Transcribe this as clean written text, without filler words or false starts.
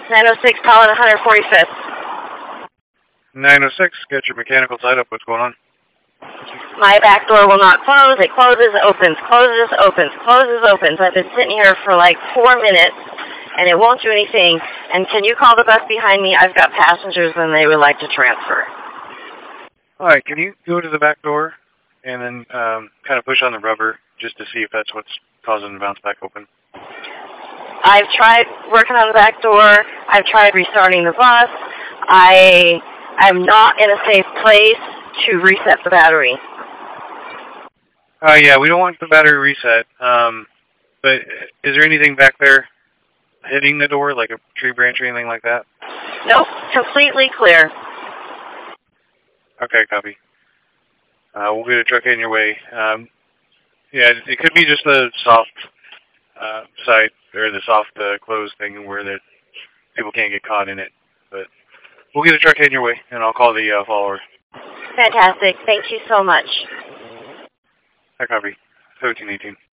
906, calling 145th. 906, get your mechanical tied up. What's going on? My back door will not close. It closes, opens, closes, opens, closes, opens. I've been sitting here for like 4 minutes, and it won't do anything. And can you call the bus behind me? I've got passengers, and they would like to transfer. All right, can you go to the back door and then kind of push on the rubber just to see if that's what's causing the bounce back open? I've tried working on the back door. I've tried restarting the bus. I'm not in a safe place to reset the battery. Yeah, we don't want the battery reset. But is there anything back there hitting the door, like a tree branch or anything like that? Nope, completely clear. Okay, copy. We'll get a truck in your way. Yeah, it could be just the soft side, or the soft close thing where the people can't get caught in it. But we'll get a truck in your way, and I'll call the follower. Fantastic. Thank you so much. I copy. 1718.